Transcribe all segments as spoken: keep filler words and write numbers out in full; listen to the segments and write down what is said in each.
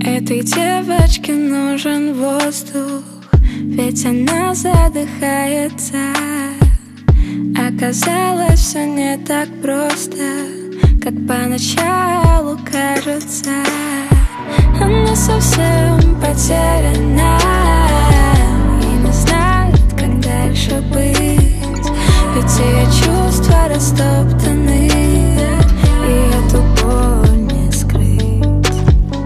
Этой девочке нужен воздух, ведь она задыхается. Оказалось, все не так просто, как поначалу кажется. Она совсем потеряна и не знает, как дальше быть. Ведь ее чувства растоптаны, и эту боль не скрыть.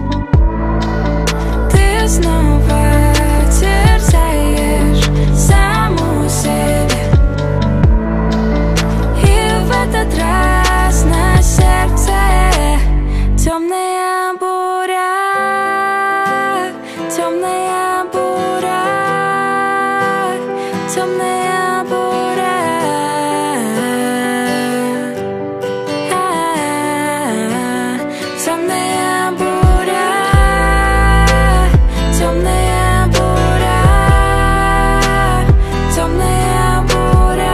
Ты снова терзаешь саму себя, и в этот раз на сердце темная буря, темная буря, темная буря, темная буря, темная буря, темная буря.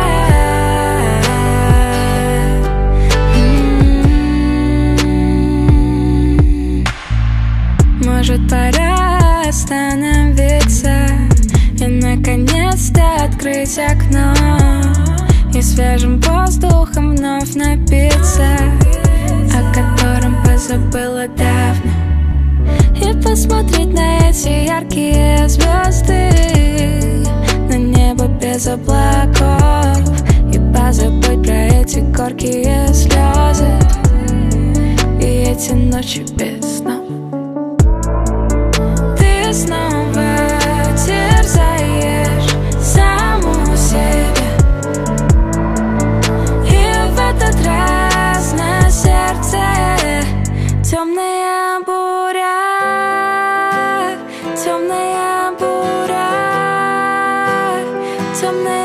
Может, пора остановиться и наконец-то открыть окно, и свежим воздухом вновь напиться, о котором позабыла давно, и посмотреть на эти яркие звезды, на небо без облаков, и позабыть про эти горькие слезы и эти ночи без снов. Ты снова терзаешь саму себя, и в этот раз на сердце темная буря, темная буря, темная